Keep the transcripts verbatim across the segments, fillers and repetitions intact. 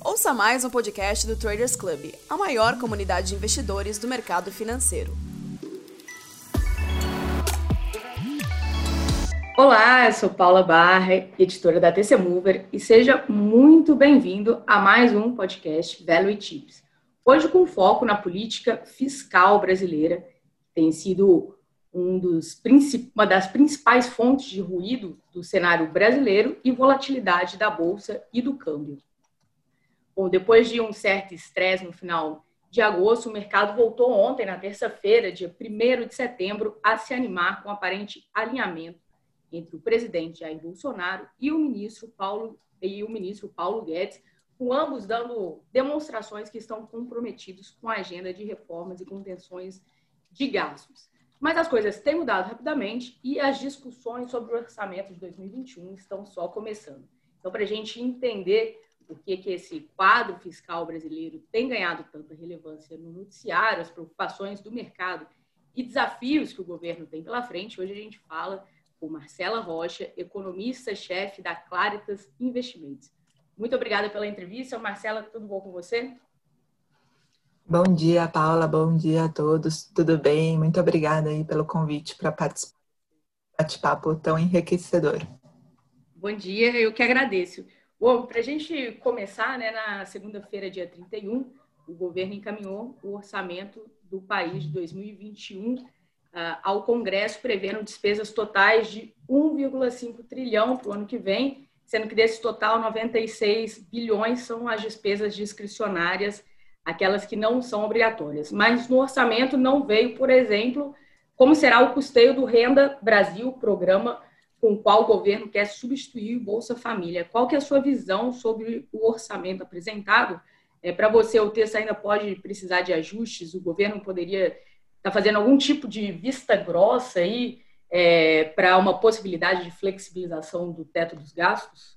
Ouça mais um podcast do Traders Club, a maior comunidade de investidores do mercado financeiro. Olá, eu sou Paula Barra, editora da T C Mover, e seja muito bem-vindo a mais um podcast Value Tips. Hoje com foco na política fiscal brasileira, que tem sido um dos, uma das principais fontes de ruído do cenário brasileiro e volatilidade da Bolsa e do câmbio. Bom, depois de um certo estresse no final de agosto, o mercado voltou ontem, na terça-feira, dia primeiro de setembro, a se animar com aparente alinhamento entre o presidente Jair Bolsonaro e o ministro Paulo, e o ministro Paulo Guedes, com ambos dando demonstrações que estão comprometidos com a agenda de reformas e contenções de gastos. Mas as coisas têm mudado rapidamente e as discussões sobre o orçamento de dois mil e vinte e um estão só começando. Então, para a gente entender por que que esse quadro fiscal brasileiro tem ganhado tanta relevância no noticiário, as preocupações do mercado e desafios que o governo tem pela frente, hoje a gente fala com Marcela Rocha, economista-chefe da Claritas Investimentos. Muito obrigada pela entrevista. Marcela, tudo bom com você? Bom dia, Paula. Bom dia a todos. Tudo bem? Muito obrigada aí pelo convite para participar desse bate-papo tão enriquecedor. Bom dia, eu que agradeço. Bom, para a gente começar, né, na segunda-feira, dia trinta e um, o governo encaminhou o orçamento do país de dois mil e vinte e um Uh, ao Congresso, prevendo despesas totais de um vírgula cinco trilhão para o ano que vem, sendo que desse total, noventa e seis bilhões são as despesas discricionárias, aquelas que não são obrigatórias. Mas no orçamento não veio, por exemplo, como será o custeio do Renda Brasil, programa com o qual o governo quer substituir o Bolsa Família. Qual que é a sua visão sobre o orçamento apresentado? É, para você, o texto ainda pode precisar de ajustes, o governo poderia está fazendo algum tipo de vista grossa aí é, para uma possibilidade de flexibilização do teto dos gastos?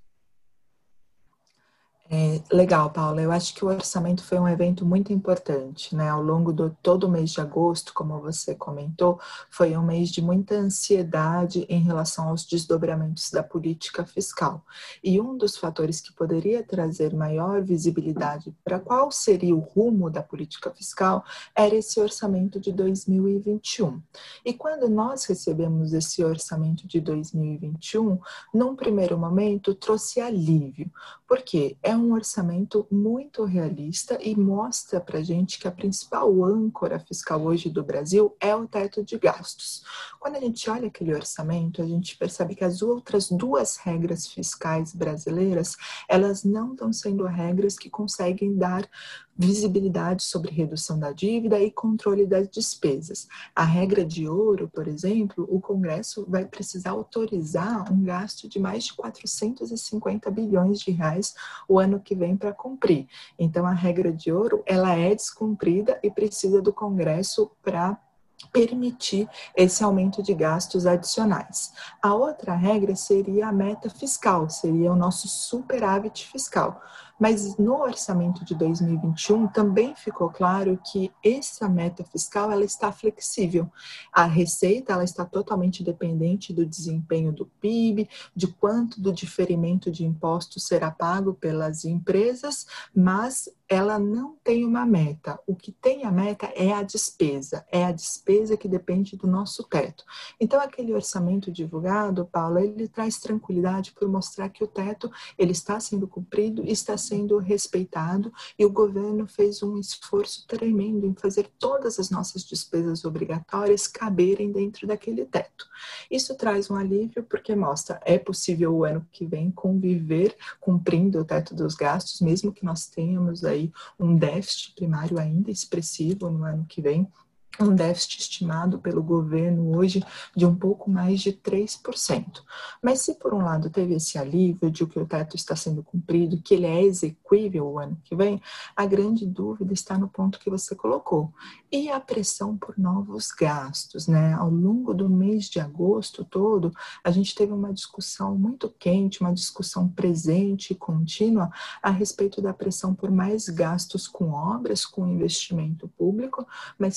É, legal, Paula. Eu acho que o orçamento foi um evento muito importante, né? Ao longo do todo o mês de agosto, como você comentou, foi um mês de muita ansiedade em relação aos desdobramentos da política fiscal. E um dos fatores que poderia trazer maior visibilidade para qual seria o rumo da política fiscal era esse orçamento de dois mil e vinte e um. E quando nós recebemos esse orçamento de dois mil e vinte e um, num primeiro momento trouxe alívio, porque é um orçamento muito realista e mostra para a gente que a principal âncora fiscal hoje do Brasil é o teto de gastos. Quando a gente olha aquele orçamento, a gente percebe que as outras duas regras fiscais brasileiras, elas não estão sendo regras que conseguem dar visibilidade sobre redução da dívida e controle das despesas. A regra de ouro, por exemplo, o Congresso vai precisar autorizar um gasto de mais de quatrocentos e cinquenta bilhões de reais o ano que vem para cumprir. Então, a regra de ouro, ela é descumprida e precisa do Congresso para permitir esse aumento de gastos adicionais. A outra regra seria a meta fiscal, seria o nosso superávit fiscal. Mas no orçamento de dois mil e vinte e um também ficou claro que essa meta fiscal ela está flexível. A receita ela está totalmente dependente do desempenho do P I B, de quanto do diferimento de impostos será pago pelas empresas, mas ela não tem uma meta. O que tem a meta é a despesa, é a despesa que depende do nosso teto. Então, aquele orçamento divulgado, Paulo, ele traz tranquilidade por mostrar que o teto ele está sendo cumprido, está sendo respeitado e o governo fez um esforço tremendo em fazer todas as nossas despesas obrigatórias caberem dentro daquele teto. Isso traz um alívio porque mostra é possível o ano que vem conviver cumprindo o teto dos gastos, mesmo que nós tenhamos aí um déficit primário ainda expressivo no ano que vem, um déficit estimado pelo governo hoje de um pouco mais de três por cento. Mas se por um lado teve esse alívio de que o teto está sendo cumprido, que ele é exequível o ano que vem, a grande dúvida está no ponto que você colocou. E a pressão por novos gastos, né? Ao longo do mês de agosto todo, a gente teve uma discussão muito quente, uma discussão presente e contínua a respeito da pressão por mais gastos com obras, com investimento público, mas principalmente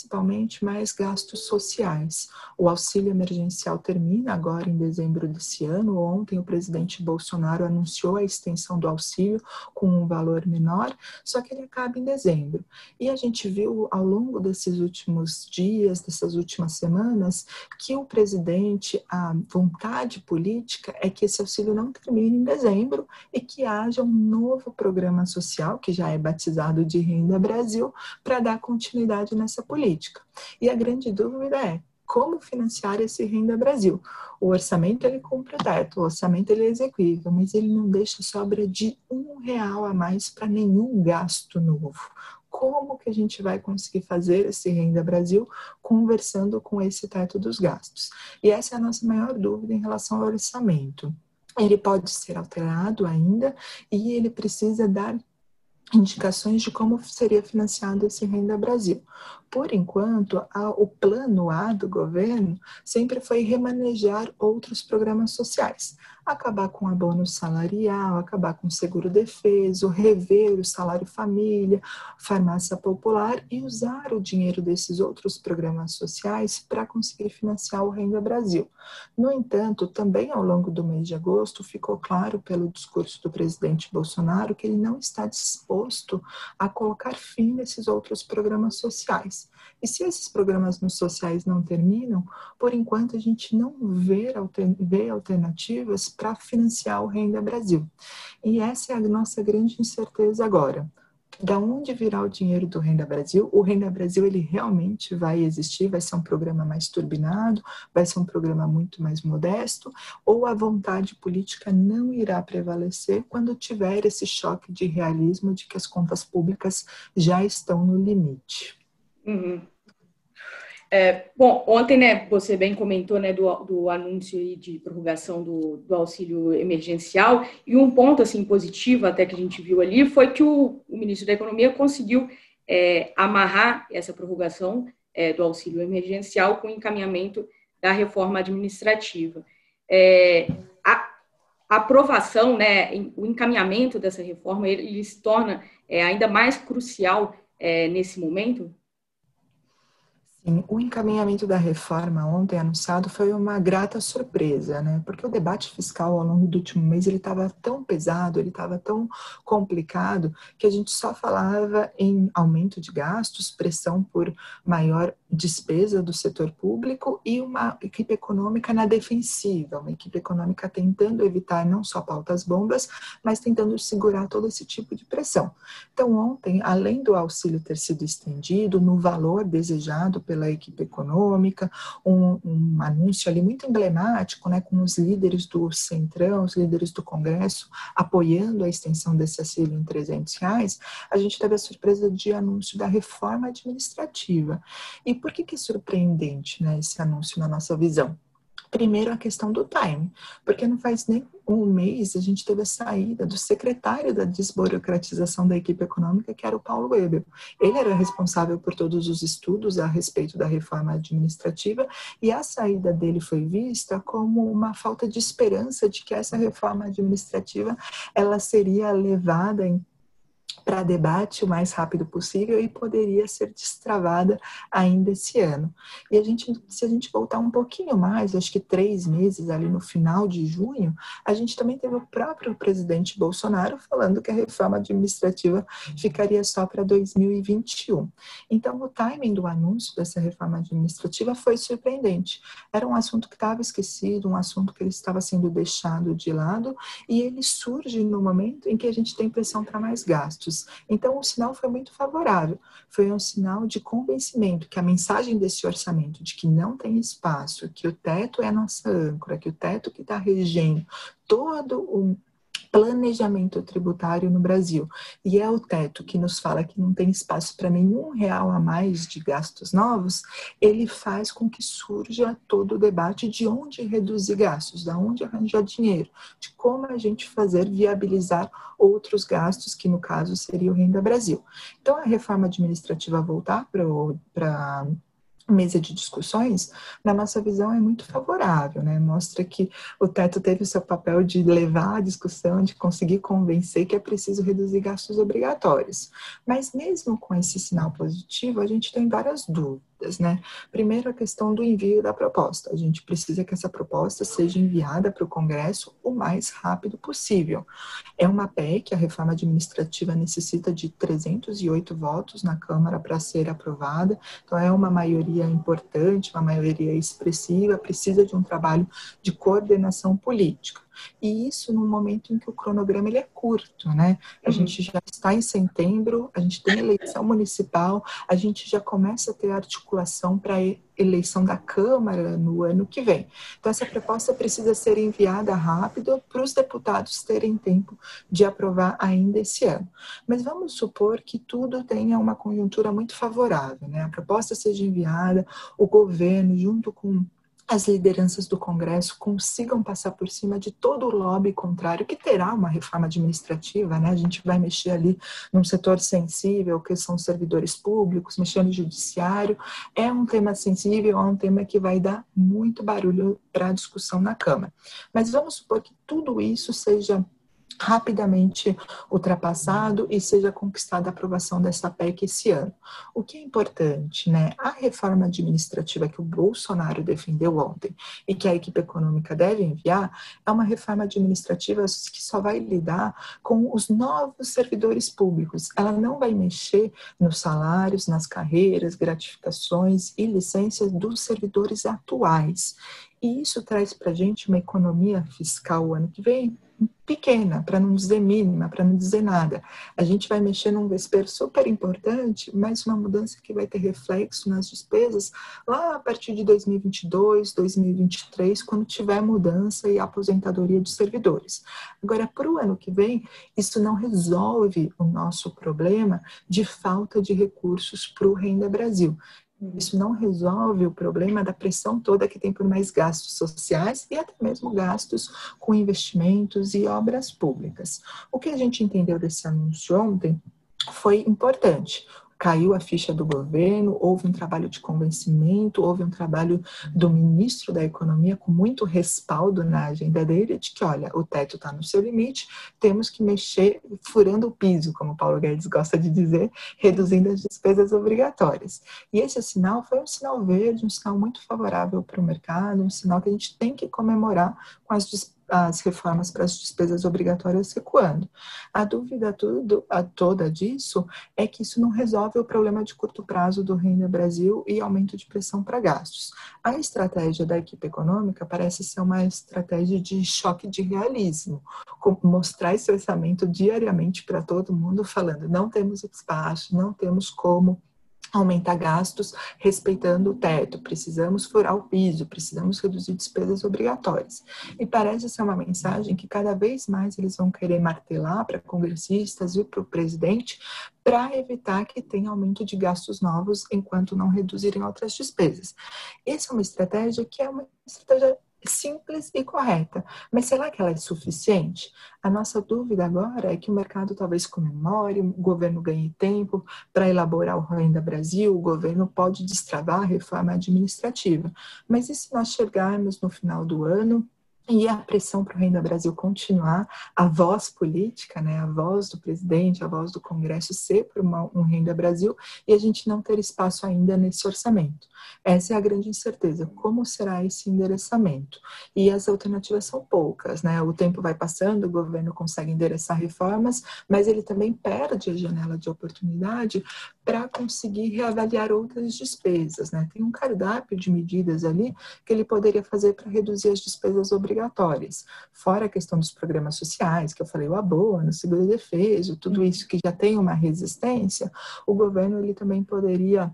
principalmente mais gastos sociais. O auxílio emergencial termina agora em dezembro desse ano. Ontem o presidente Bolsonaro anunciou a extensão do auxílio com um valor menor, só que ele acaba em dezembro. E a gente viu ao longo desses últimos dias, dessas últimas semanas, que o presidente, a vontade política é que esse auxílio não termine em dezembro e que haja um novo programa social, que já é batizado de Renda Brasil, para dar continuidade nessa política. E a grande dúvida é como financiar esse Renda Brasil. O orçamento ele cumpre o teto, o orçamento ele é execuível, mas ele não deixa sobra de um real a mais para nenhum gasto novo. Como que a gente vai conseguir fazer esse Renda Brasil conversando com esse teto dos gastos? E essa é a nossa maior dúvida em relação ao orçamento. Ele pode ser alterado ainda e ele precisa dar indicações de como seria financiado esse Renda Brasil. Por enquanto, a, o plano A do governo sempre foi remanejar outros programas sociais, acabar com o abono salarial, acabar com o seguro-defeso, rever o salário-família, farmácia popular e usar o dinheiro desses outros programas sociais para conseguir financiar o Renda Brasil. No entanto, também ao longo do mês de agosto, ficou claro pelo discurso do presidente Bolsonaro que ele não está disposto a colocar fim nesses outros programas sociais. E se esses programas sociais não terminam, por enquanto a gente não vê, alter, vê alternativas para financiar o Renda Brasil. E essa é a nossa grande incerteza agora. Da onde virá o dinheiro do Renda Brasil? O Renda Brasil ele realmente vai existir? Vai ser um programa mais turbinado? Vai ser um programa muito mais modesto? Ou a vontade política não irá prevalecer quando tiver esse choque de realismo de que as contas públicas já estão no limite? Uhum. É, bom, ontem, né, você bem comentou, né, do, do anúncio aí de prorrogação do, do auxílio emergencial, e um ponto, assim, positivo até que a gente viu ali foi que o, o ministro da Economia conseguiu é, amarrar essa prorrogação é, do auxílio emergencial com o encaminhamento da reforma administrativa. É, a, a aprovação, né, o encaminhamento dessa reforma, ele, ele se torna é, ainda mais crucial é, nesse momento? Sim, o encaminhamento da reforma ontem anunciado foi uma grata surpresa, né? Porque o debate fiscal ao longo do último mês ele estava tão pesado, ele estava tão complicado que a gente só falava em aumento de gastos, pressão por maior despesa do setor público e uma equipe econômica na defensiva, uma equipe econômica tentando evitar não só pautas bombas, mas tentando segurar todo esse tipo de pressão. Então ontem, além do auxílio ter sido estendido no valor desejado pela equipe econômica, um, um anúncio ali muito emblemático, né, com os líderes do Centrão, os líderes do Congresso apoiando a extensão desse auxílio em trezentos reais, a gente teve a surpresa de anúncio da reforma administrativa. E por que que é surpreendente, né, esse anúncio na nossa visão? Primeiro, a questão do time, porque não faz nem um mês a gente teve a saída do secretário da desburocratização da equipe econômica, que era o Paulo Weber. Ele era responsável por todos os estudos a respeito da reforma administrativa e a saída dele foi vista como uma falta de esperança de que essa reforma administrativa ela seria levada em para debate o mais rápido possível e poderia ser destravada ainda esse ano. E a gente, se a gente voltar um pouquinho mais, acho que três meses ali no final de junho, a gente também teve o próprio presidente Bolsonaro falando que a reforma administrativa ficaria só para dois mil e vinte e um. Então, o timing do anúncio dessa reforma administrativa foi surpreendente. Era um assunto que estava esquecido, um assunto que ele estava sendo deixado de lado, e ele surge no momento em que a gente tem pressão para mais gastos. Então, o sinal foi muito favorável. Foi um sinal de convencimento que a mensagem desse orçamento de que não tem espaço, que o teto é a nossa âncora, que o teto que está regendo todo o planejamento tributário no Brasil, e é o teto que nos fala que não tem espaço para nenhum real a mais de gastos novos, ele faz com que surja todo o debate de onde reduzir gastos, de onde arranjar dinheiro, de como a gente fazer viabilizar outros gastos, que no caso seria o Renda Brasil. Então, a reforma administrativa voltar para mesa de discussões, na nossa visão é muito favorável, né? Mostra que o teto teve o seu papel de levar a discussão, de conseguir convencer que é preciso reduzir gastos obrigatórios. Mas mesmo com esse sinal positivo, a gente tem várias dúvidas. rápidas, né? Primeiro, a questão do envio da proposta. A gente precisa que essa proposta seja enviada para o Congresso o mais rápido possível. É uma P E C, a reforma administrativa necessita de trezentos e oito votos na Câmara para ser aprovada, então é uma maioria importante, uma maioria expressiva, precisa de um trabalho de coordenação política. E isso num momento em que o cronograma ele é curto, né? A uhum. gente já está em setembro, a gente tem eleição municipal, a gente já começa a ter articulação para a eleição da Câmara no ano que vem. Então, essa proposta precisa ser enviada rápido para os deputados terem tempo de aprovar ainda esse ano. Mas vamos supor que tudo tenha uma conjuntura muito favorável, né? A proposta seja enviada, o governo, junto com as lideranças do Congresso consigam passar por cima de todo o lobby contrário, que terá uma reforma administrativa, né? A gente vai mexer ali num setor sensível, que são os servidores públicos, mexer no judiciário. É um tema sensível, é um tema que vai dar muito barulho para a discussão na Câmara. Mas vamos supor que tudo isso seja rapidamente ultrapassado e seja conquistada a aprovação dessa P E C esse ano. O que é importante, né? A reforma administrativa que o Bolsonaro defendeu ontem e que a equipe econômica deve enviar é uma reforma administrativa que só vai lidar com os novos servidores públicos. Ela não vai mexer nos salários, nas carreiras, gratificações e licenças dos servidores atuais. E isso traz para a gente uma economia fiscal o ano que vem pequena, para não dizer mínima, para não dizer nada. A gente vai mexer num vespeiro super importante, mas uma mudança que vai ter reflexo nas despesas lá a partir de dois mil e vinte e dois, dois mil e vinte e três, quando tiver mudança e aposentadoria dos servidores. Agora, para o ano que vem, isso não resolve o nosso problema de falta de recursos para o Renda Brasil. Isso não resolve o problema da pressão toda que tem por mais gastos sociais e até mesmo gastos com investimentos e obras públicas. O que a gente entendeu desse anúncio ontem foi importante. Caiu a ficha do governo, houve um trabalho de convencimento, houve um trabalho do ministro da Economia com muito respaldo na agenda dele, de que, olha, o teto está no seu limite, temos que mexer furando o piso, como o Paulo Guedes gosta de dizer, reduzindo as despesas obrigatórias. E esse sinal foi um sinal verde, um sinal muito favorável para o mercado, um sinal que a gente tem que comemorar com as despesas as reformas para as despesas obrigatórias recuando. A dúvida tudo, a toda disso é que isso não resolve o problema de curto prazo do Renda Brasil e aumento de pressão para gastos. A estratégia da equipe econômica parece ser uma estratégia de choque de realismo, mostrar esse orçamento diariamente para todo mundo falando, não temos espaço, não temos como aumentar gastos respeitando o teto, precisamos furar o piso, precisamos reduzir despesas obrigatórias. E parece ser uma mensagem que cada vez mais eles vão querer martelar para congressistas e para o presidente para evitar que tenha aumento de gastos novos enquanto não reduzirem outras despesas. Essa é uma estratégia que é uma estratégia simples e correta, mas será que ela é suficiente? A nossa dúvida agora é que o mercado talvez comemore, o governo ganhe tempo para elaborar o Renda Brasil, o governo pode destravar a reforma administrativa, mas e se nós chegarmos no final do ano e a pressão para o Renda Brasil continuar, a voz política, né, a voz do presidente, a voz do Congresso ser por uma, um Renda Brasil e a gente não ter espaço ainda nesse orçamento? Essa é a grande incerteza. Como será esse endereçamento? E as alternativas são poucas, né? O tempo vai passando, o governo consegue endereçar reformas, mas ele também perde a janela de oportunidade para conseguir reavaliar outras despesas, né? Tem um cardápio de medidas ali que ele poderia fazer para reduzir as despesas obrigatórias. Fora a questão dos programas sociais, que eu falei, o abono, o seguro-defeso, tudo isso que já tem uma resistência, o governo ele também poderia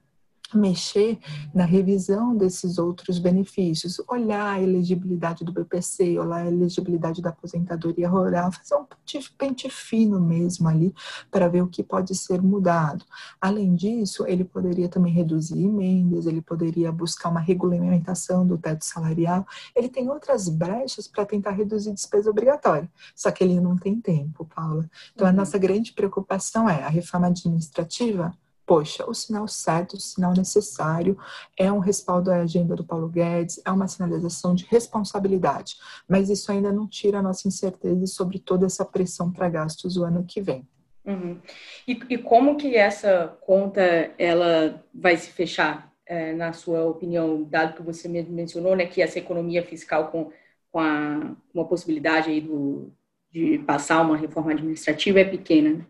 mexer na revisão desses outros benefícios, olhar a elegibilidade do B P C, olhar a elegibilidade da aposentadoria rural, fazer um pente fino mesmo ali para ver o que pode ser mudado. Além disso, ele poderia também reduzir emendas, ele poderia buscar uma regulamentação do teto salarial, ele tem outras brechas para tentar reduzir despesa obrigatória, só que ele não tem tempo, Paula. Então, a nossa grande preocupação é a reforma administrativa. Poxa, o sinal certo, o sinal necessário, é um respaldo à agenda do Paulo Guedes, é uma sinalização de responsabilidade, mas isso ainda não tira a nossa incerteza sobre toda essa pressão para gastos o ano que vem. Uhum. E, e como que essa conta ela vai se fechar? é, na sua opinião, dado que você mencionou, né, que essa economia fiscal com, com a, uma possibilidade aí do, de passar uma reforma administrativa é pequena, né?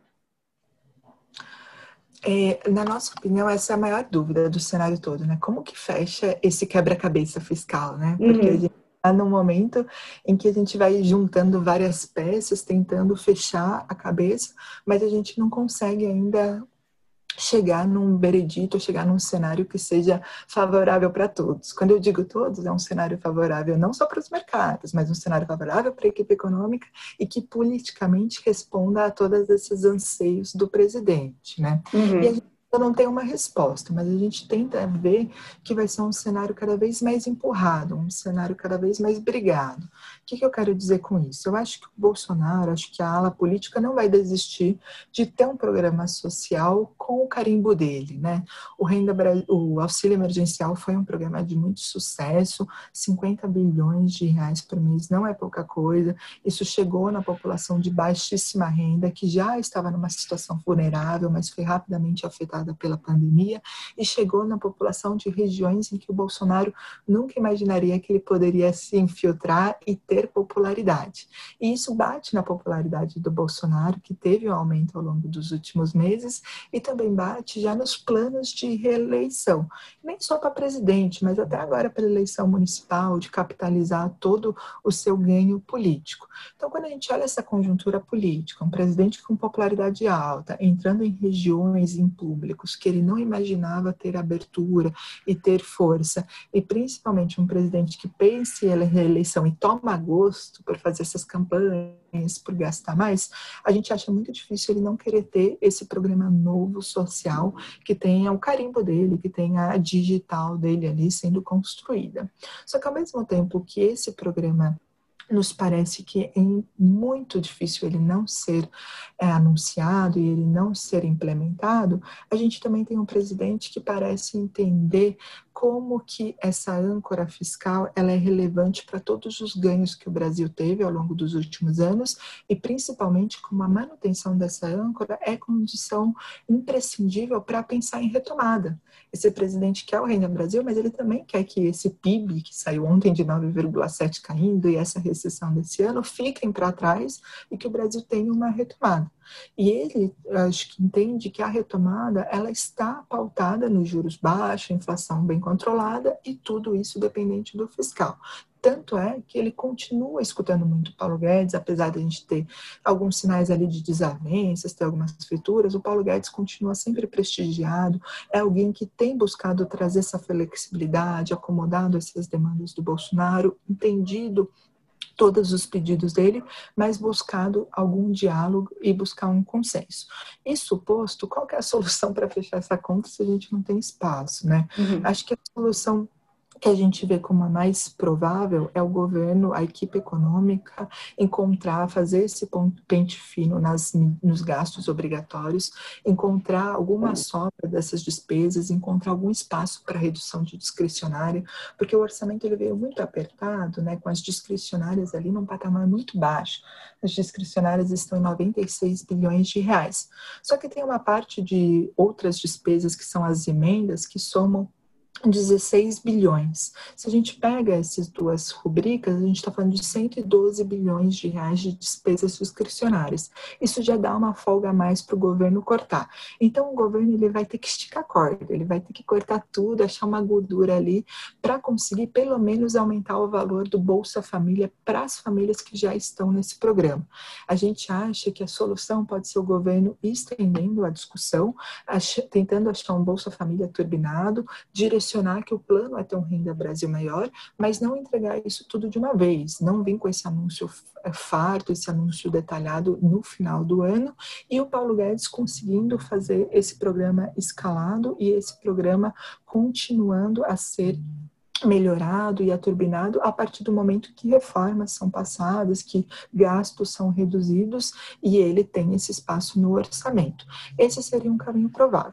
É, na nossa opinião, essa é a maior dúvida do cenário todo, né? Como que fecha esse quebra-cabeça fiscal, né? Porque uhum. a gente está num momento em que a gente vai juntando várias peças, tentando fechar a cabeça, mas a gente não consegue ainda chegar num veredito, chegar num cenário que seja favorável para todos. Quando eu digo todos, é um cenário favorável não só para os mercados, mas um cenário favorável para a equipe econômica e que politicamente responda a todos esses anseios do presidente, né? Uhum. E a gente não tem uma resposta, mas a gente tenta ver que vai ser um cenário cada vez mais empurrado, um cenário cada vez mais brigado. O que, que eu quero dizer com isso? Eu acho que o Bolsonaro, acho que a ala política não vai desistir de ter um programa social com o carimbo dele, né? O, Renda, o Auxílio Emergencial foi um programa de muito sucesso, cinquenta bilhões de reais por mês não é pouca coisa. Isso chegou na população de baixíssima renda, que já estava numa situação vulnerável, mas foi rapidamente afetada pela pandemia, e chegou na população de regiões em que o Bolsonaro nunca imaginaria que ele poderia se infiltrar e ter popularidade. E isso bate na popularidade do Bolsonaro, que teve um aumento ao longo dos últimos meses, e também bate já nos planos de reeleição. Nem só para presidente, mas até agora para eleição municipal, de capitalizar todo o seu ganho político. Então, quando a gente olha essa conjuntura política, um presidente com popularidade alta, entrando em regiões, em público, que ele não imaginava ter abertura e ter força, e principalmente um presidente que pense em reeleição e toma gosto por fazer essas campanhas, por gastar mais, a gente acha muito difícil ele não querer ter esse programa novo social que tenha o carimbo dele, que tenha a digital dele ali sendo construída. Só que ao mesmo tempo que esse programa nos parece que é muito difícil ele não ser é, anunciado e ele não ser implementado, a gente também tem um presidente que parece entender como que essa âncora fiscal ela é relevante para todos os ganhos que o Brasil teve ao longo dos últimos anos e principalmente como a manutenção dessa âncora é condição imprescindível para pensar em retomada. Esse presidente quer o Renda Brasil, mas ele também quer que esse P I B, que saiu ontem de nove vírgula sete caindo, e essa recessão desse ano, fiquem para trás e que o Brasil tenha uma retomada. E ele, acho que entende que a retomada, ela está pautada nos juros baixos, inflação bem controlada e tudo isso dependente do fiscal. Tanto é que ele continua escutando muito o Paulo Guedes, apesar de a gente ter alguns sinais ali de desavenças, ter algumas frituras, o Paulo Guedes continua sempre prestigiado, é alguém que tem buscado trazer essa flexibilidade, acomodado essas demandas do Bolsonaro, entendido todos os pedidos dele, mas buscado algum diálogo e buscar um consenso. Isso posto, qual que é a solução para fechar essa conta se a gente não tem espaço, né? Uhum. Acho que a solução que a gente vê como a mais provável é o governo, a equipe econômica, encontrar, fazer esse pente fino nas, nos gastos obrigatórios, encontrar alguma sobra dessas despesas, encontrar algum espaço para redução de discricionária, porque o orçamento ele veio muito apertado, né, com as discricionárias ali num patamar muito baixo. As discricionárias estão em noventa e seis bilhões de reais. Só que tem uma parte de outras despesas que são as emendas que somam dezesseis bilhões. Se a gente pega essas duas rubricas, a gente está falando de cento e doze bilhões de reais de despesas discricionárias. Isso já dá uma folga a mais para o governo cortar. Então, o governo ele vai ter que esticar a corda, ele vai ter que cortar tudo, achar uma gordura ali para conseguir, pelo menos, aumentar o valor do Bolsa Família para as famílias que já estão nesse programa. A gente acha que a solução pode ser o governo estendendo a discussão, ach- tentando achar um Bolsa Família turbinado, direcionado que o plano é ter um Renda Brasil maior, mas não entregar isso tudo de uma vez, não vir com esse anúncio farto, esse anúncio detalhado no final do ano, e o Paulo Guedes conseguindo fazer esse programa escalado e esse programa continuando a ser melhorado e aturbinado a partir do momento que reformas são passadas, que gastos são reduzidos e ele tem esse espaço no orçamento. Esse seria um caminho provável.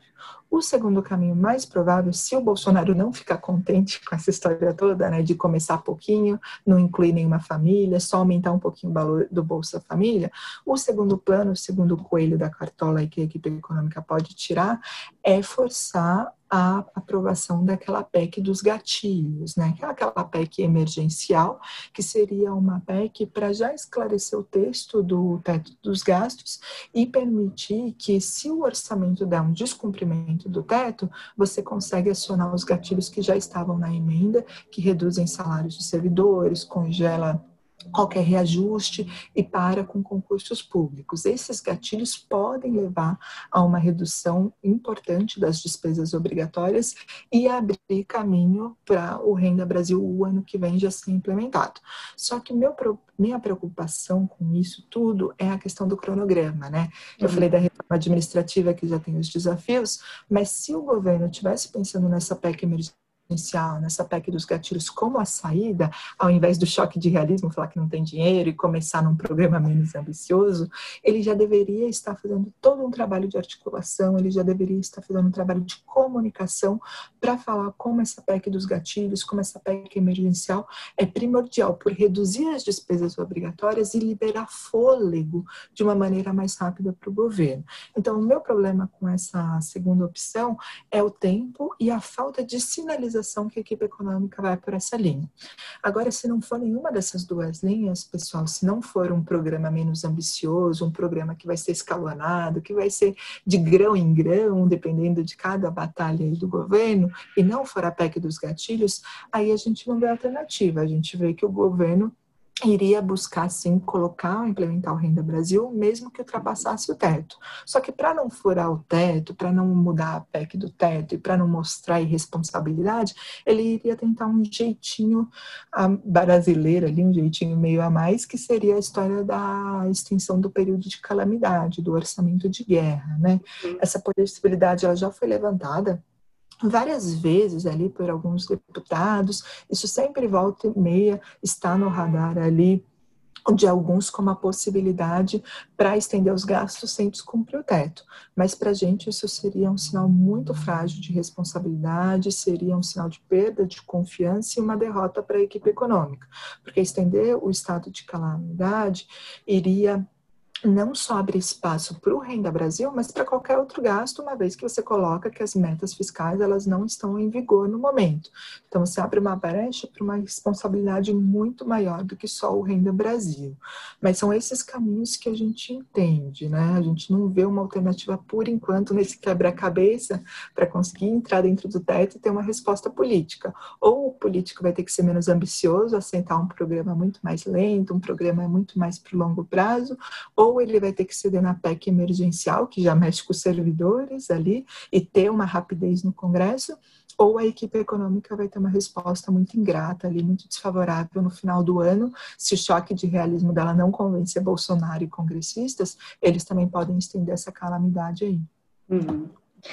O segundo caminho mais provável, se o Bolsonaro não ficar contente com essa história toda, né, de começar pouquinho, não incluir nenhuma família, só aumentar um pouquinho o valor do Bolsa Família, o segundo plano, o segundo coelho da cartola que a equipe econômica pode tirar, é forçar a aprovação daquela P E C dos gatilhos, né? Que é aquela P E C emergencial, que seria uma P E C para já esclarecer o texto do teto dos gastos e permitir que, se o orçamento der um descumprimento do teto, você consegue acionar os gatilhos que já estavam na emenda, que reduzem salários de servidores, congela qualquer reajuste e para com concursos públicos. Esses gatilhos podem levar a uma redução importante das despesas obrigatórias e abrir caminho para o Renda Brasil o ano que vem já ser implementado. Só que meu, minha preocupação com isso tudo é a questão do cronograma, né? Eu uhum. falei da reforma administrativa que já tem os desafios, mas se o governo estivesse pensando nessa P E C emergencial, nessa P E C dos gatilhos como a saída, ao invés do choque de realismo, falar que não tem dinheiro e começar num programa menos ambicioso, ele já deveria estar fazendo todo um trabalho de articulação, ele já deveria estar fazendo um trabalho de comunicação para falar como essa P E C dos gatilhos, como essa P E C emergencial é primordial por reduzir as despesas obrigatórias e liberar fôlego de uma maneira mais rápida para o governo. Então, o meu problema com essa segunda opção é o tempo e a falta de sinalização que a equipe econômica vai por essa linha. Agora, se não for nenhuma dessas duas linhas, pessoal, se não for um programa menos ambicioso, um programa que vai ser escalonado, que vai ser de grão em grão, dependendo de cada batalha aí do governo, e não for a P E C dos gatilhos, aí a gente não vê alternativa. A gente vê que o governo iria buscar, sim, colocar, implementar o Renda Brasil, mesmo que ultrapassasse o teto. Só que para não furar o teto, para não mudar a P E C do teto e para não mostrar irresponsabilidade, ele iria tentar um jeitinho brasileiro ali, um jeitinho meio a mais, que seria a história da extensão do período de calamidade, do orçamento de guerra, né? Essa possibilidade ela já foi levantada várias vezes ali por alguns deputados, isso sempre volta e meia está no radar ali de alguns como a possibilidade para estender os gastos sem descumprir o teto. Mas para a gente isso seria um sinal muito frágil de responsabilidade, seria um sinal de perda de confiança e uma derrota para a equipe econômica, porque estender o estado de calamidade iria não só abrir espaço para o Renda Brasil, mas para qualquer outro gasto, uma vez que você coloca que as metas fiscais elas não estão em vigor no momento. Então, você abre uma brecha para uma responsabilidade muito maior do que só o Renda Brasil. Mas são esses caminhos que a gente entende, né? A gente não vê uma alternativa, por enquanto, nesse quebra-cabeça para conseguir entrar dentro do teto e ter uma resposta política. Ou o político vai ter que ser menos ambicioso, aceitar um programa muito mais lento, um programa muito mais para o longo prazo, ou ou ele vai ter que ceder na P E C emergencial, que já mexe com os servidores ali, e ter uma rapidez no Congresso, ou a equipe econômica vai ter uma resposta muito ingrata ali, muito desfavorável no final do ano. Se o choque de realismo dela não convencer Bolsonaro e congressistas, eles também podem estender essa calamidade aí. Uhum.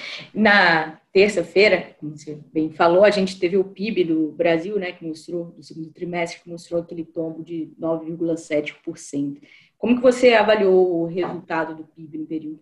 Na terça-feira, como você bem falou, a gente teve o P I B do Brasil, né, que mostrou, do segundo trimestre, que mostrou aquele tombo de nove vírgula sete por cento. Como que você avaliou o resultado do P I B no período?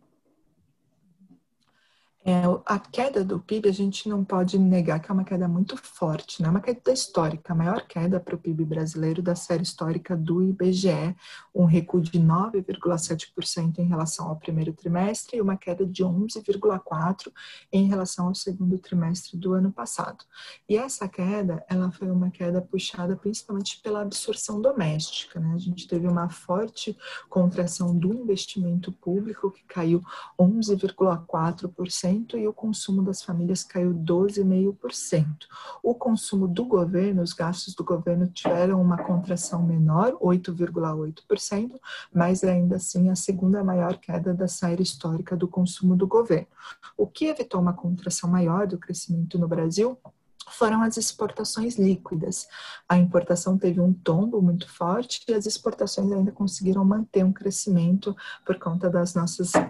É, a queda do P I B, a gente não pode negar que é uma queda muito forte, né? Uma queda histórica, a maior queda para o P I B brasileiro da série histórica do I B G E, um recuo de nove vírgula sete por cento em relação ao primeiro trimestre e uma queda de onze vírgula quatro por cento em relação ao segundo trimestre do ano passado. E essa queda, ela foi uma queda puxada principalmente pela absorção doméstica, né? A gente teve uma forte contração do investimento público, que caiu onze vírgula quatro por cento, e o consumo das famílias caiu doze vírgula cinco por cento. O consumo do governo, os gastos do governo tiveram uma contração menor, oito vírgula oito por cento, mas ainda assim a segunda maior queda da série histórica do consumo do governo. O que evitou uma contração maior do crescimento no Brasil foram as exportações líquidas. A importação teve um tombo muito forte e as exportações ainda conseguiram manter um crescimento por conta das nossas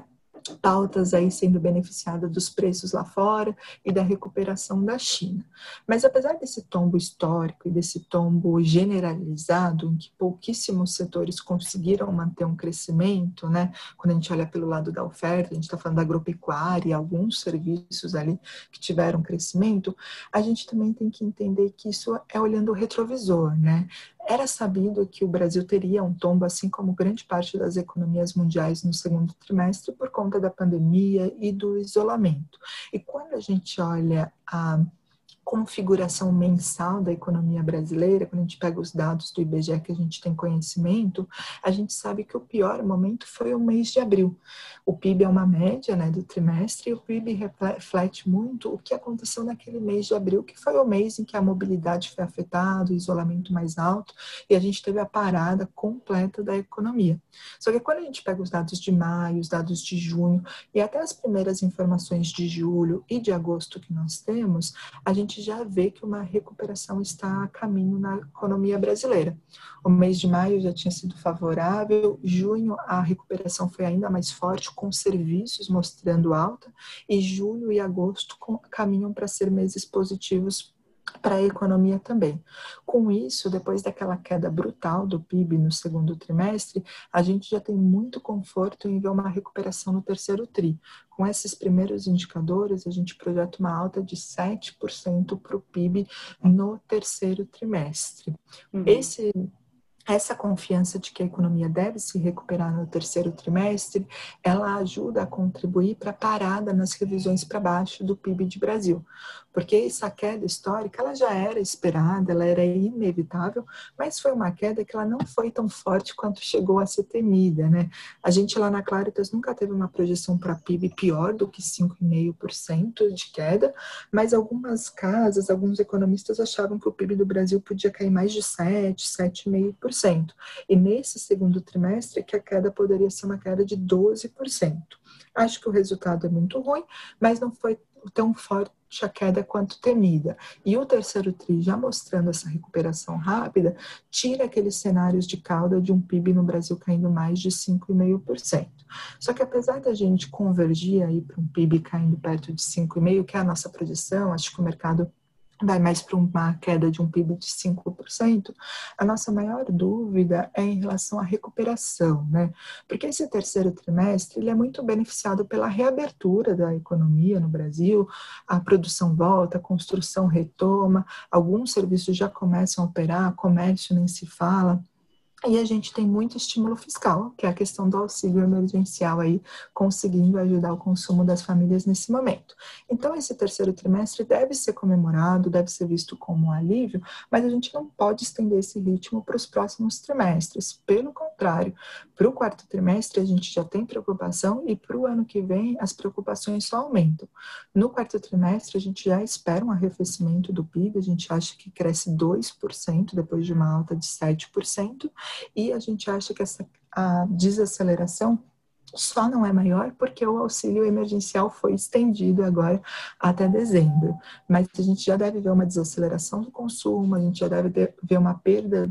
pautas aí sendo beneficiadas dos preços lá fora e da recuperação da China. Mas apesar desse tombo histórico e desse tombo generalizado, em que pouquíssimos setores conseguiram manter um crescimento, né? Quando a gente olha pelo lado da oferta, a gente está falando da agropecuária e alguns serviços ali que tiveram crescimento, a gente também tem que entender que isso é olhando o retrovisor, né? Era sabido que o Brasil teria um tombo, assim como grande parte das economias mundiais no segundo trimestre, por conta da pandemia e do isolamento. E quando a gente olha a configuração mensal da economia brasileira, quando a gente pega os dados do I B G E que a gente tem conhecimento, a gente sabe que o pior momento foi o mês de abril. O P I B é uma média, né, do trimestre, e o P I B reflete muito o que aconteceu naquele mês de abril, que foi o mês em que a mobilidade foi afetada, o isolamento mais alto, e a gente teve a parada completa da economia. Só que quando a gente pega os dados de maio, os dados de junho, e até as primeiras informações de julho e de agosto que nós temos, a gente já vê que uma recuperação está a caminho na economia brasileira. O mês de maio já tinha sido favorável, junho a recuperação foi ainda mais forte, com serviços mostrando alta, e julho e agosto caminham para ser meses positivos para a economia também. Com isso, depois daquela queda brutal do P I B no segundo trimestre, a gente já tem muito conforto em ver uma recuperação no terceiro tri. Com esses primeiros indicadores, a gente projeta uma alta de sete por cento para o P I B no terceiro trimestre. Uhum. Esse Essa confiança de que a economia deve se recuperar no terceiro trimestre, ela ajuda a contribuir para a parada nas revisões para baixo do P I B de Brasil. Porque essa queda histórica, ela já era esperada, ela era inevitável, mas foi uma queda que ela não foi tão forte quanto chegou a ser temida, né? A gente lá na Claritas nunca teve uma projeção para P I B pior do que cinco vírgula cinco por cento de queda, mas algumas casas, alguns economistas achavam que o P I B do Brasil podia cair mais de sete, sete vírgula cinco por cento. E nesse segundo trimestre que a queda poderia ser uma queda de doze por cento. Acho que o resultado é muito ruim, mas não foi tão forte a queda quanto temida. E o terceiro tri, já mostrando essa recuperação rápida, tira aqueles cenários de cauda de um P I B no Brasil caindo mais de cinco vírgula cinco por cento. Só que apesar da gente convergir aí para um P I B caindo perto de cinco vírgula cinco por cento, que é a nossa projeção, acho que o mercado vai mais para uma queda de um P I B de cinco por cento, a nossa maior dúvida é em relação à recuperação, né? Porque esse terceiro trimestre ele é muito beneficiado pela reabertura da economia no Brasil, a produção volta, a construção retoma, alguns serviços já começam a operar, comércio nem se fala. E a gente tem muito estímulo fiscal, que é a questão do auxílio emergencial aí, conseguindo ajudar o consumo das famílias nesse momento. Então, esse terceiro trimestre deve ser comemorado, deve ser visto como um alívio, mas a gente não pode estender esse ritmo para os próximos trimestres. Pelo contrário, para o quarto trimestre a gente já tem preocupação e para o ano que vem as preocupações só aumentam. No quarto trimestre a gente já espera um arrefecimento do P I B, a gente acha que cresce dois por cento depois de uma alta de sete por cento, e a gente acha que essa a desaceleração só não é maior porque o auxílio emergencial foi estendido agora até dezembro. Mas a gente já deve ver uma desaceleração do consumo, a gente já deve ver uma perda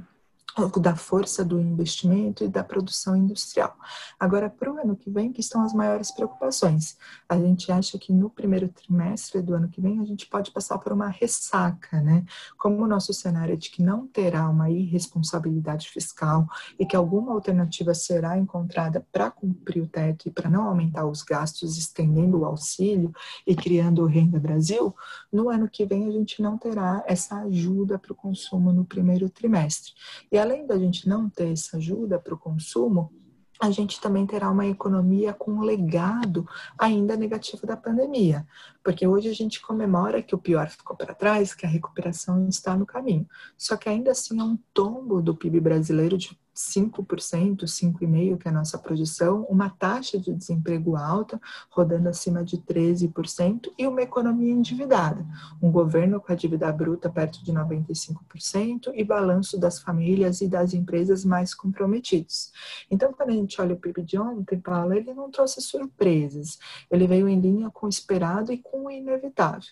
da força do investimento e da produção industrial. Agora, para o ano que vem, que estão as maiores preocupações? A gente acha que no primeiro trimestre do ano que vem a gente pode passar por uma ressaca, né? Como o nosso cenário é de que não terá uma irresponsabilidade fiscal e que alguma alternativa será encontrada para cumprir o teto e para não aumentar os gastos, estendendo o auxílio e criando o Renda Brasil, no ano que vem a gente não terá essa ajuda para o consumo no primeiro trimestre. E além da gente não ter essa ajuda para o consumo, a gente também terá uma economia com um legado ainda negativo da pandemia. Porque hoje a gente comemora que o pior ficou para trás, que a recuperação está no caminho. Só que ainda assim é um tombo do P I B brasileiro de cinco por cento, cinco vírgula cinco por cento, que é a nossa projeção, uma taxa de desemprego alta, rodando acima de treze por cento, e uma economia endividada. Um governo com a dívida bruta perto de noventa e cinco por cento e balanço das famílias e das empresas mais comprometidos. Então, quando a gente olha o P I B de ontem, Paulo, ele não trouxe surpresas. Ele veio em linha com o esperado e com o inevitável.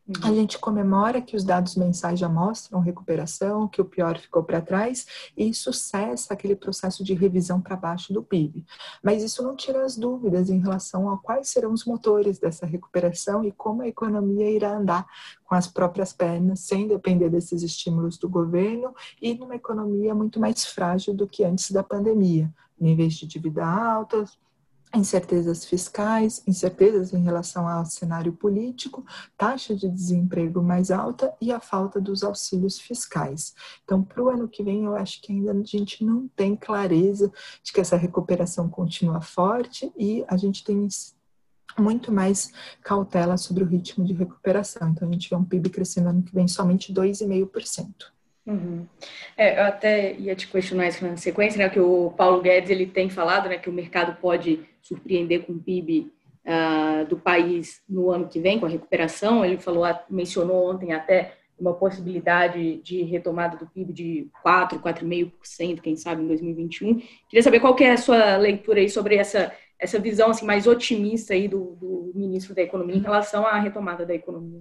A gente comemora que os dados mensais já mostram recuperação, que o pior ficou para trás, e isso cessa aquele processo de revisão para baixo do P I B. Mas isso não tira as dúvidas em relação a quais serão os motores dessa recuperação e como a economia irá andar com as próprias pernas, sem depender desses estímulos do governo e numa economia muito mais frágil do que antes da pandemia. Níveis de dívida altas, incertezas fiscais, incertezas em relação ao cenário político, taxa de desemprego mais alta e a falta dos auxílios fiscais. Então, para o ano que vem, eu acho que ainda a gente não tem clareza de que essa recuperação continua forte e a gente tem muito mais cautela sobre o ritmo de recuperação. Então, a gente vê um P I B crescendo ano que vem somente dois vírgula cinco por cento. Uhum. É, eu até ia te questionar isso na sequência, né, que o Paulo Guedes ele tem falado, né, que o mercado pode surpreender com o P I B uh, do país no ano que vem, com a recuperação. Ele falou, mencionou ontem até uma possibilidade de retomada do P I B de quatro, quatro vírgula cinco por cento, quem sabe, em dois mil e vinte e um. Queria saber qual que é a sua leitura aí sobre essa, essa visão assim, mais otimista aí do, do ministro da Economia em relação à retomada da economia.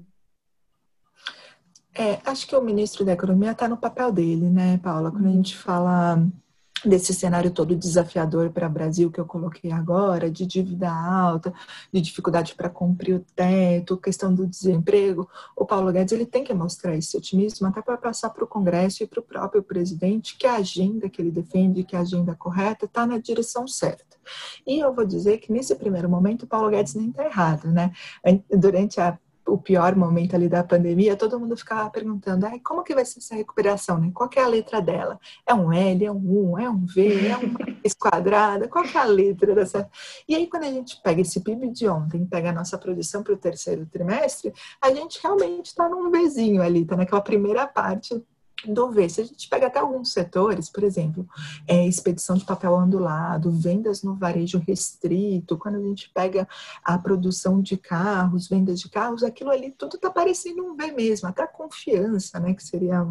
É, acho que o ministro da Economia está no papel dele, né, Paula? Quando a gente fala desse cenário todo desafiador para o Brasil que eu coloquei agora, de dívida alta, de dificuldade para cumprir o teto, questão do desemprego, o Paulo Guedes ele tem que mostrar esse otimismo até para passar para o Congresso e para o próprio presidente que a agenda que ele defende, que a agenda correta, está na direção certa. E eu vou dizer que nesse primeiro momento o Paulo Guedes nem está errado, né? Durante a o pior momento ali da pandemia, todo mundo ficava perguntando, ah, como que vai ser essa recuperação, né? Qual que é a letra dela? É um L, é um U, é um V, é uma raiz quadrada? Qual que é a letra dessa? E aí, quando a gente pega esse P I B de ontem, pega a nossa produção para o terceiro trimestre, a gente realmente está num Vzinho ali, está naquela primeira parte do V. Se a gente pega até alguns setores, por exemplo, é, expedição de papel ondulado, vendas no varejo restrito, quando a gente pega a produção de carros, vendas de carros, aquilo ali tudo está parecendo um V mesmo, até a confiança, né, que seria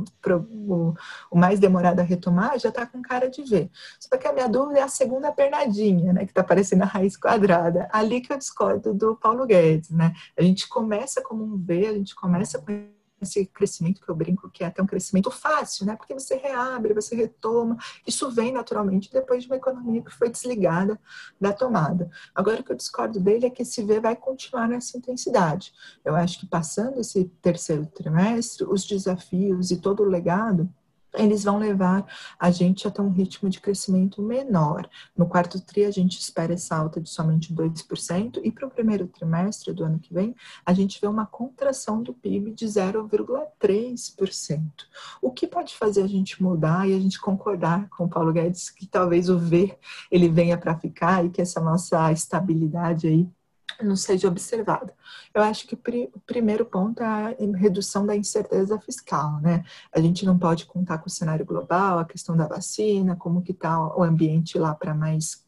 o, o mais demorado a retomar, já está com cara de V. Só que a minha dúvida é a segunda pernadinha, né, que está parecendo a raiz quadrada, ali que eu discordo do Paulo Guedes, né? A gente começa como um V, a gente começa com esse crescimento que eu brinco que é até um crescimento fácil, né? Porque você reabre, você retoma, isso vem naturalmente depois de uma economia que foi desligada da tomada. Agora o que eu discordo dele é que esse V vai continuar nessa intensidade. Eu acho que passando esse terceiro trimestre, os desafios e todo o legado, eles vão levar a gente a ter um ritmo de crescimento menor. No quarto tri, a gente espera essa alta de somente dois por cento e para o primeiro trimestre do ano que vem, a gente vê uma contração do P I B de zero vírgula três por cento. O que pode fazer a gente mudar e a gente concordar com o Paulo Guedes que talvez o V ele venha para ficar e que essa nossa estabilidade aí não seja observada. Eu acho que o primeiro ponto é a redução da incerteza fiscal, né? A gente não pode contar com o cenário global, a questão da vacina, como que está o ambiente lá para mais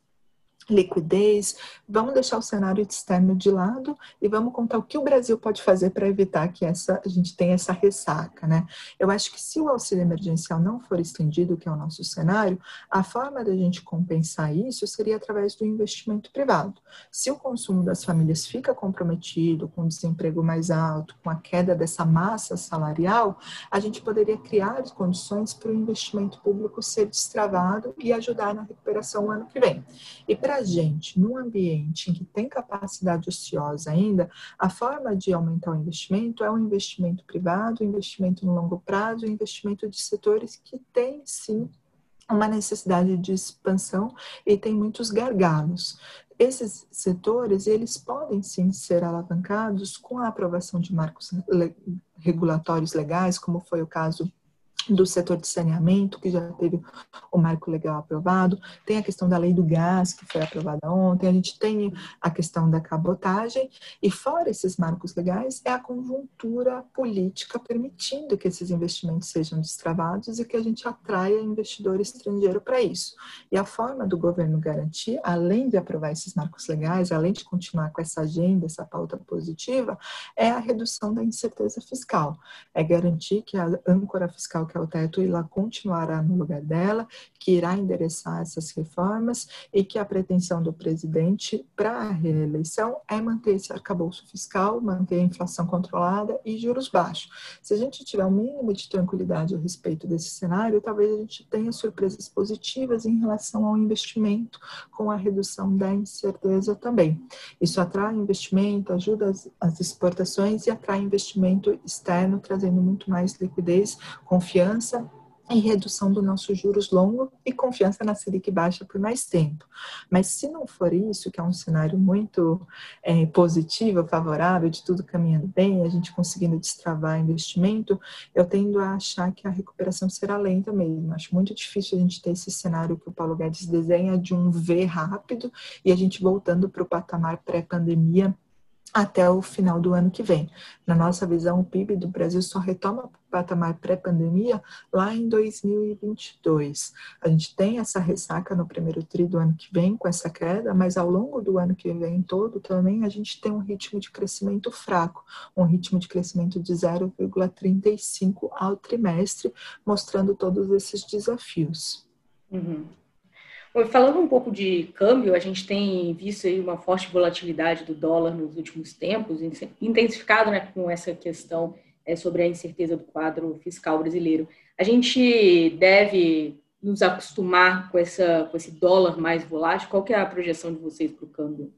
liquidez. Vamos deixar o cenário externo de lado e vamos contar o que o Brasil pode fazer para evitar que essa, a gente tenha essa ressaca, né? Eu acho que se o auxílio emergencial não for estendido, que é o nosso cenário, a forma da gente compensar isso seria através do investimento privado. Se o consumo das famílias fica comprometido, com o desemprego mais alto, com a queda dessa massa salarial, a gente poderia criar as condições para o investimento público ser destravado e ajudar na recuperação no ano que vem. E para a gente, num ambiente em que tem capacidade ociosa ainda, a forma de aumentar o investimento é o investimento privado, o investimento no longo prazo, o investimento de setores que têm, sim, uma necessidade de expansão e tem muitos gargalos. Esses setores, eles podem, sim, ser alavancados com a aprovação de marcos regulatórios legais, como foi o caso do setor de saneamento, que já teve o marco legal aprovado, tem a questão da lei do gás, que foi aprovada ontem, a gente tem a questão da cabotagem, e fora esses marcos legais, é a conjuntura política permitindo que esses investimentos sejam destravados e que a gente atraia investidor estrangeiro para isso. E a forma do governo garantir, além de aprovar esses marcos legais, além de continuar com essa agenda, essa pauta positiva, é a redução da incerteza fiscal, é garantir que a âncora fiscal que toca ao teto, ela continuará no lugar dela, que irá endereçar essas reformas e que a pretensão do presidente para a reeleição é manter esse arcabouço fiscal, manter a inflação controlada e juros baixos. Se a gente tiver um mínimo de tranquilidade a respeito desse cenário, talvez a gente tenha surpresas positivas em relação ao investimento, com a redução da incerteza também. Isso atrai investimento, ajuda as, as exportações e atrai investimento externo, trazendo muito mais liquidez, confiança e redução do nosso juros longo e confiança na Selic baixa por mais tempo. Mas se não for isso, que é um cenário muito é, positivo, favorável, de tudo caminhando bem, a gente conseguindo destravar investimento, eu tendo a achar que a recuperação será lenta mesmo. Acho muito difícil a gente ter esse cenário que o Paulo Guedes desenha de um V rápido e a gente voltando para o patamar pré-pandemia até o final do ano que vem. Na nossa visão, o P I B do Brasil só retoma o patamar pré-pandemia lá em dois mil e vinte e dois. A gente tem essa ressaca no primeiro tri do ano que vem, com essa queda, mas ao longo do ano que vem todo também a gente tem um ritmo de crescimento fraco, um ritmo de crescimento de zero vírgula trinta e cinco ao trimestre, mostrando todos esses desafios. Uhum. Falando um pouco de câmbio, a gente tem visto aí uma forte volatilidade do dólar nos últimos tempos, intensificado, né, com essa questão é, sobre a incerteza do quadro fiscal brasileiro. A gente deve nos acostumar com, essa, com esse dólar mais volátil? Qual que é a projeção de vocês para o câmbio?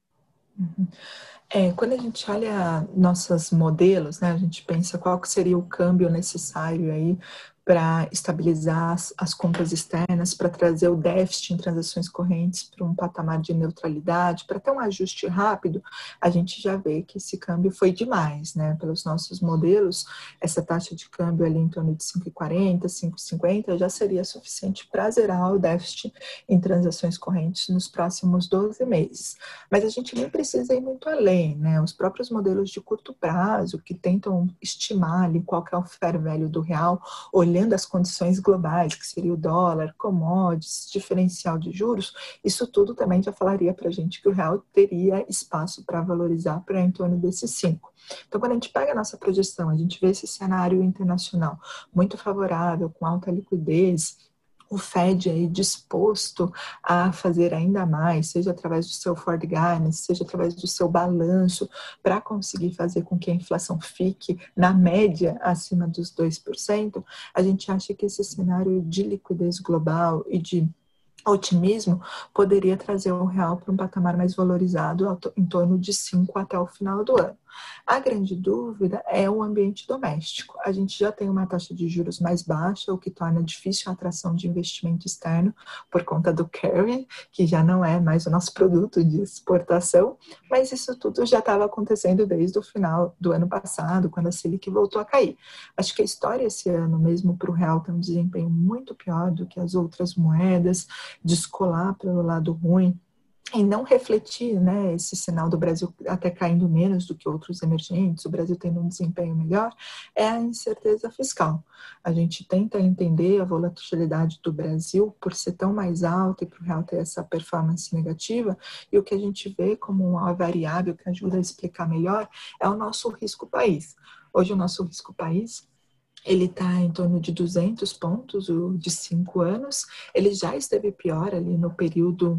Uhum. É, quando a gente olha nossos modelos, né, a gente pensa qual que seria o câmbio necessário aí para estabilizar as, as contas externas, para trazer o déficit em transações correntes para um patamar de neutralidade, para ter um ajuste rápido, a gente já vê que esse câmbio foi demais, né? Pelos nossos modelos, essa taxa de câmbio ali em torno de cinco vírgula quarenta, cinco vírgula cinquenta já seria suficiente para zerar o déficit em transações correntes nos próximos doze meses. Mas a gente nem precisa ir muito além, né? Os próprios modelos de curto prazo, que tentam estimar ali qual que é o fair value do real, olhando as condições globais, que seria o dólar, commodities, diferencial de juros, isso tudo também já falaria para a gente que o real teria espaço para valorizar para em torno desses cinco. Então, quando a gente pega a nossa projeção, a gente vê esse cenário internacional muito favorável, com alta liquidez, o Fed aí disposto a fazer ainda mais, seja através do seu forward guidance, seja através do seu balanço, para conseguir fazer com que a inflação fique na média acima dos dois por cento, a gente acha que esse cenário de liquidez global e de otimismo poderia trazer o real para um patamar mais valorizado em torno de cinco até o final do ano. A grande dúvida é o ambiente doméstico. A gente já tem uma taxa de juros mais baixa, o que torna difícil a atração de investimento externo por conta do carry, que já não é mais o nosso produto de exportação, mas isso tudo já estava acontecendo desde o final do ano passado, quando a Selic voltou a cair. Acho que a história esse ano, mesmo para o real, tem um desempenho muito pior do que as outras moedas, descolar pelo lado ruim, e não refletir, né, esse sinal do Brasil até caindo menos do que outros emergentes, o Brasil tendo um desempenho melhor, é a incerteza fiscal. A gente tenta entender a volatilidade do Brasil por ser tão mais alta e para o real ter essa performance negativa, e o que a gente vê como uma variável que ajuda a explicar melhor é o nosso risco país. Hoje o nosso risco país, ele está em torno de duzentos pontos, o de cinco anos, ele já esteve pior ali no período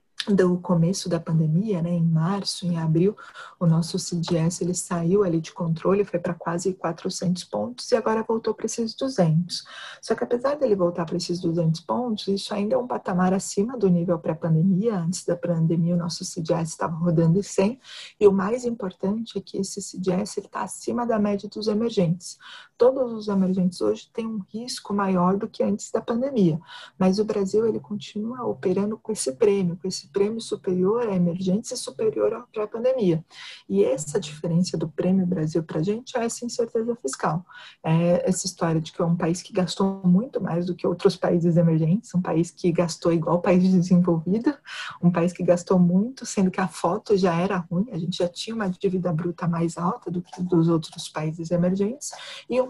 do começo da pandemia, né, em março, em abril, o nosso C D S ele saiu ali de controle, foi para quase quatrocentos pontos e agora voltou para esses duzentos. Só que apesar dele voltar para esses duzentos pontos, isso ainda é um patamar acima do nível pré-pandemia. Antes da pandemia, o nosso C D S estava rodando em cem, e o mais importante é que esse C D S está acima da média dos emergentes. Todos os emergentes hoje têm um risco maior do que antes da pandemia, mas o Brasil ele continua operando com esse prêmio, com esse prêmio superior a emergentes e superior à pré-pandemia. E essa diferença do prêmio Brasil para a gente é essa incerteza fiscal. É essa história de que é um país que gastou muito mais do que outros países emergentes, um país que gastou igual o país desenvolvido, um país que gastou muito, sendo que a foto já era ruim, a gente já tinha uma dívida bruta mais alta do que dos outros países emergentes, e um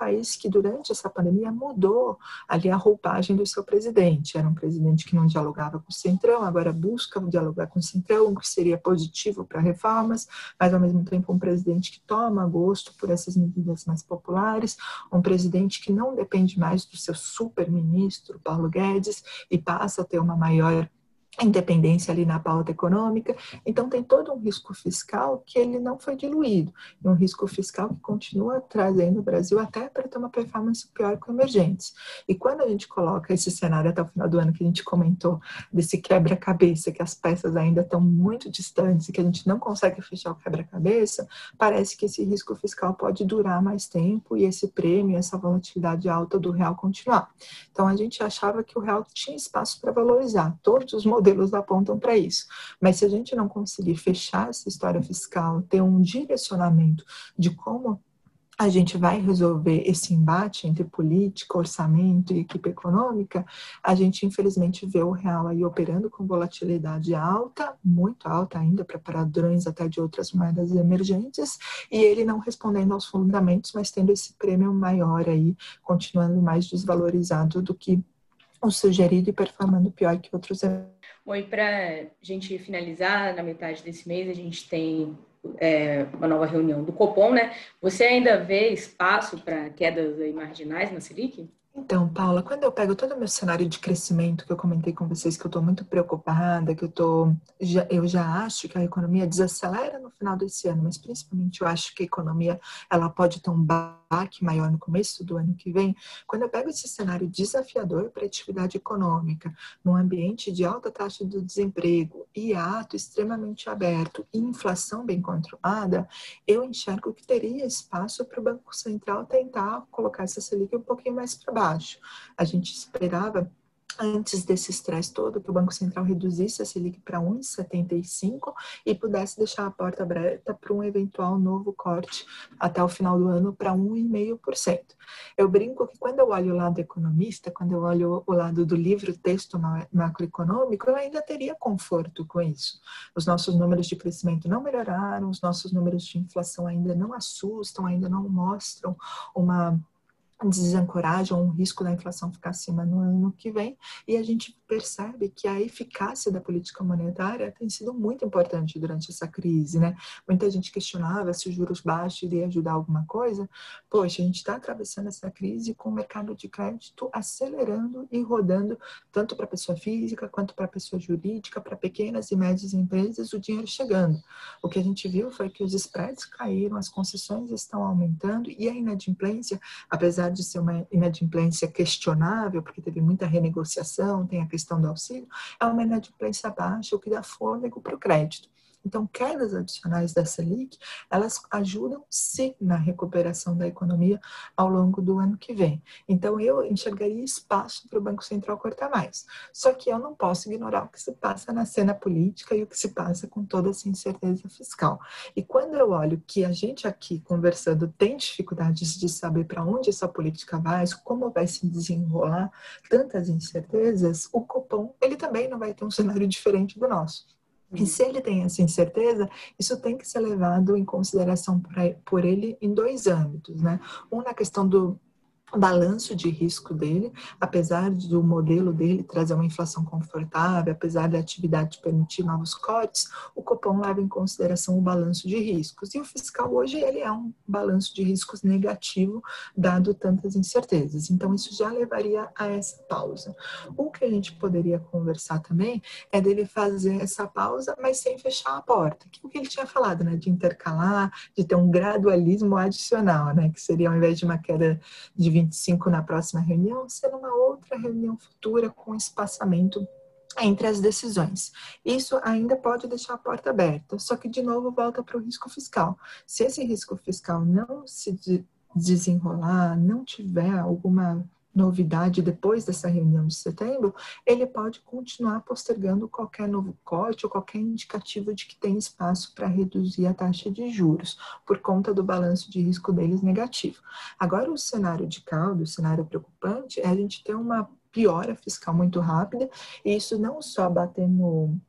país que, durante essa pandemia, mudou ali a roupagem do seu presidente. Era um presidente que não dialogava com o Centrão, agora busca dialogar com o Centrão, o que seria positivo para reformas, mas, ao mesmo tempo, um presidente que toma gosto por essas medidas mais populares, um presidente que não depende mais do seu super-ministro, Paulo Guedes, e passa a ter uma maior independência ali na pauta econômica. Então tem todo um risco fiscal que ele não foi diluído, e um risco fiscal que continua trazendo o Brasil até para ter uma performance pior com emergentes. E quando a gente coloca esse cenário até o final do ano que a gente comentou, desse quebra-cabeça, que as peças ainda estão muito distantes e que a gente não consegue fechar o quebra-cabeça, parece que esse risco fiscal pode durar mais tempo e esse prêmio, essa volatilidade alta do real continuar. Então a gente achava que o real tinha espaço para valorizar, todos os modelos apontam para isso. Mas se a gente não conseguir fechar essa história fiscal, ter um direcionamento de como a gente vai resolver esse embate entre política, orçamento e equipe econômica, a gente infelizmente vê o real aí operando com volatilidade alta, muito alta ainda para padrões até de outras moedas emergentes, e ele não respondendo aos fundamentos, mas tendo esse prêmio maior aí, continuando mais desvalorizado do que o sugerido e performando pior que outros. Bom, e para a gente finalizar, na metade desse mês, a gente tem é, uma nova reunião do Copom, né? Você ainda vê espaço para quedas aí marginais na Selic? Então, Paula, quando eu pego todo o meu cenário de crescimento, que eu comentei com vocês que eu estou muito preocupada, que eu, tô, já, eu já acho que a economia desacelera no final desse ano, mas principalmente eu acho que a economia ela pode ter um baque maior no começo do ano que vem. Quando eu pego esse cenário desafiador para a atividade econômica, num ambiente de alta taxa de desemprego, hiato extremamente aberto e inflação bem controlada, eu enxergo que teria espaço para o Banco Central tentar colocar essa Selic um pouquinho mais para baixo. Baixo. A gente esperava, antes desse estresse todo, que o Banco Central reduzisse a Selic para um vírgula setenta e cinco e pudesse deixar a porta aberta para um eventual novo corte até o final do ano para um vírgula cinco por cento. Eu brinco que quando eu olho o lado economista, quando eu olho o lado do livro texto macroeconômico, eu ainda teria conforto com isso. Os nossos números de crescimento não melhoraram, os nossos números de inflação ainda não assustam, ainda não mostram uma desancoragem ou um risco da inflação ficar acima no ano que vem, e a gente percebe que a eficácia da política monetária tem sido muito importante durante essa crise, né? Muita gente questionava se os juros baixos iria ajudar alguma coisa. Poxa, a gente está atravessando essa crise com o mercado de crédito acelerando e rodando, tanto para pessoa física quanto para pessoa jurídica, para pequenas e médias empresas, o dinheiro chegando. O que a gente viu foi que os spreads caíram, as concessões estão aumentando e a inadimplência, apesar de ser uma inadimplência questionável, porque teve muita renegociação, tem a questão do auxílio, é uma inadimplência baixa, o que dá fôlego para o crédito. Então, quedas adicionais da Selic, elas ajudam sim na recuperação da economia ao longo do ano que vem. Então, eu enxergaria espaço para o Banco Central cortar mais. Só que eu não posso ignorar o que se passa na cena política e o que se passa com toda essa incerteza fiscal. E quando eu olho que a gente aqui conversando tem dificuldades de saber para onde essa política vai, como vai se desenrolar tantas incertezas, o Copom, ele também não vai ter um cenário diferente do nosso. E se ele tem essa incerteza, isso tem que ser levado em consideração por ele em dois âmbitos, né? Um na questão do balanço de risco dele, apesar do modelo dele trazer uma inflação confortável, apesar da atividade permitir novos cortes, o Copom leva em consideração o balanço de riscos. E o fiscal hoje ele é um balanço de riscos negativo, dado tantas incertezas. Então isso já levaria a essa pausa. O que a gente poderia conversar também é dele fazer essa pausa, mas sem fechar a porta. O que ele tinha falado, né? De intercalar, de ter um gradualismo adicional, né? Que seria ao invés de uma queda de vinte e cinco na próxima reunião, ser uma outra reunião futura com espaçamento entre as decisões. Isso ainda pode deixar a porta aberta, só que de novo volta para o risco fiscal. Se esse risco fiscal não se desenrolar, não tiver alguma novidade depois dessa reunião de setembro, ele pode continuar postergando qualquer novo corte ou qualquer indicativo de que tem espaço para reduzir a taxa de juros, por conta do balanço de risco deles negativo. Agora, o cenário de caldo, o cenário preocupante, é a gente ter uma piora fiscal muito rápida, e isso não só bater no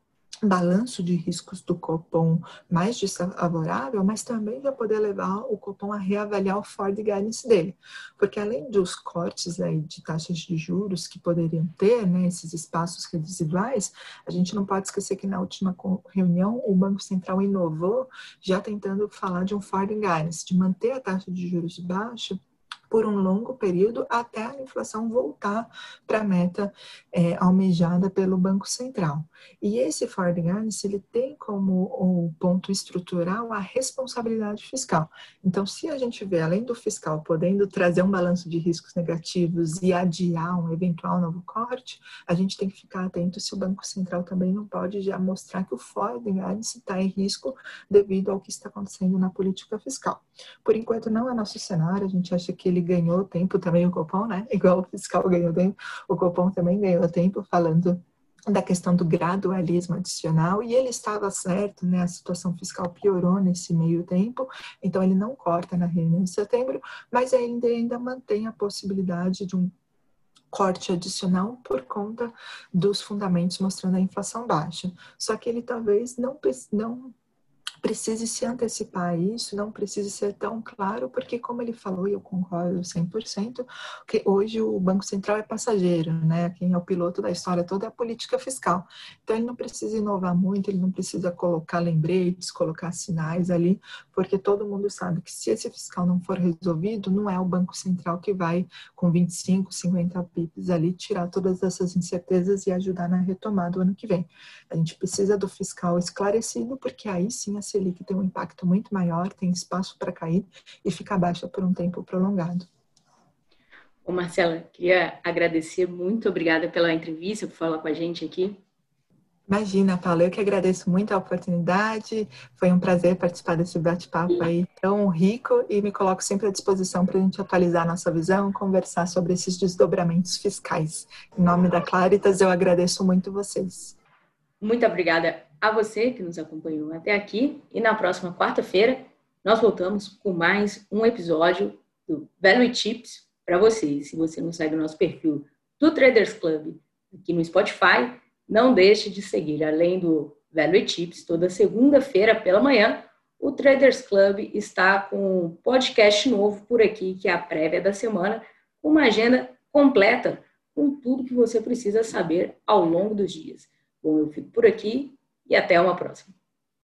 balanço de riscos do Copom mais desfavorável, mas também vai poder levar o Copom a reavaliar o forward guidance dele. Porque além dos cortes aí de taxas de juros que poderiam ter, né, esses espaços residuais, a gente não pode esquecer que na última reunião o Banco Central inovou, já tentando falar de um forward guidance, de manter a taxa de juros baixa por um longo período até a inflação voltar para a meta é, almejada pelo Banco Central. E esse forward guidance, ele tem como o ponto estrutural a responsabilidade fiscal. Então, se a gente vê, além do fiscal podendo trazer um balanço de riscos negativos e adiar um eventual novo corte, a gente tem que ficar atento se o Banco Central também não pode já mostrar que o forward guidance está em risco devido ao que está acontecendo na política fiscal. Por enquanto, não é nosso cenário, a gente acha que ele ganhou tempo também, o Copom, né? Igual o fiscal ganhou tempo, o Copom também ganhou tempo falando da questão do gradualismo adicional, e ele estava certo, né? A situação fiscal piorou nesse meio tempo, então ele não corta na reunião de setembro, mas ainda, ainda mantém a possibilidade de um corte adicional por conta dos fundamentos mostrando a inflação baixa. Só que ele talvez não, não precise se antecipar a isso, não precise ser tão claro, porque como ele falou, e eu concordo cem por cento, que hoje o Banco Central é passageiro, né? Quem é o piloto da história toda é a política fiscal. Então ele não precisa inovar muito, ele não precisa colocar lembretes, colocar sinais ali, porque todo mundo sabe que se esse fiscal não for resolvido, não é o Banco Central que vai, com vinte e cinco, cinquenta pips ali, tirar todas essas incertezas e ajudar na retomada do ano que vem. A gente precisa do fiscal esclarecido, porque aí sim a Selic tem um impacto muito maior, tem espaço para cair e ficar baixa por um tempo prolongado. Ô Marcela, queria agradecer, muito obrigada pela entrevista, por falar com a gente aqui. Imagina, Paula, eu que agradeço muito a oportunidade, foi um prazer participar desse bate-papo aí tão rico e me coloco sempre à disposição para a gente atualizar a nossa visão, conversar sobre esses desdobramentos fiscais. Em nome da Claritas, eu agradeço muito vocês. Muito obrigada a você que nos acompanhou até aqui, e na próxima quarta-feira nós voltamos com mais um episódio do Value Tips para vocês. Se você não segue o nosso perfil do Traders Club aqui no Spotify, não deixe de seguir. Além do Value Tips, toda segunda-feira pela manhã, o Traders Club está com um podcast novo por aqui, que é a prévia da semana, com uma agenda completa com tudo que você precisa saber ao longo dos dias. Bom, eu fico por aqui e até uma próxima.